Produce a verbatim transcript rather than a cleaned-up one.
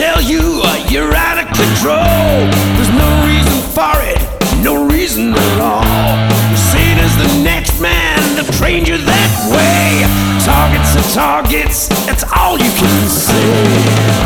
tell you uh, you're out of control. There's no reason for it, no reason at all. You're seen as the next man that trained you that way. Targets are targets, that's all you can say.